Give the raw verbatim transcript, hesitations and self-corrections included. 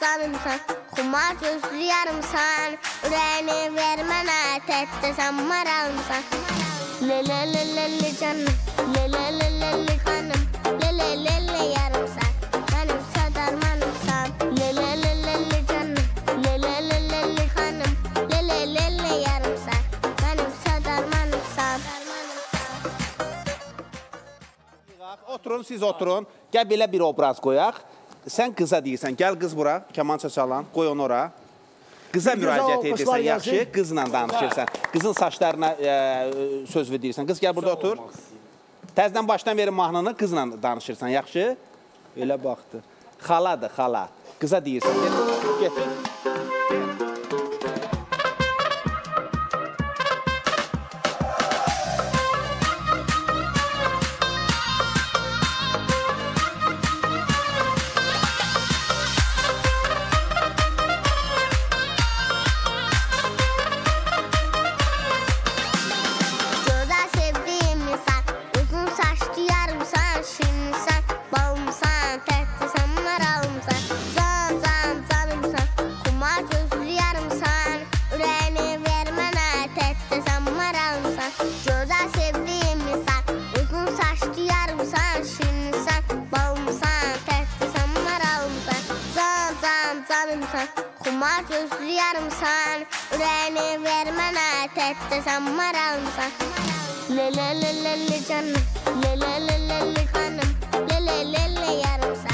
canımsan, xumar gözlü yarımsan, ürəyini ver mənə, tətdə sən maralımsan. Lelelelele canım, lelelelele kanım, lelelele yarımsan, mənim sadarmanımsan. Lelelelele canım, lelelelele kanım, lelelele yarımsan, mənim sadarmanımsan. Oturun, siz oturun. Gəl belə bir obraz qoyaq. Sən qıza deyirsən, gəl qız bura, kamança çalan, qoy onu ora. Qıza müraciət edirsən, yaxşı, qızla danışırsan. Qızın saçlarına söz verirsən. Qız gəl burada otur. Təzdən başdan verin mahnını, qızla danışırsan, yaxşı. Elə baxdı. Xaladır, xala. Qıza deyirsən, get. Xumar gözlü yarımsan, ürəyini ver mənə, tətdə sən maralımsan. Lelelelele canım, lelelelele kanım, lelelele yarımsan.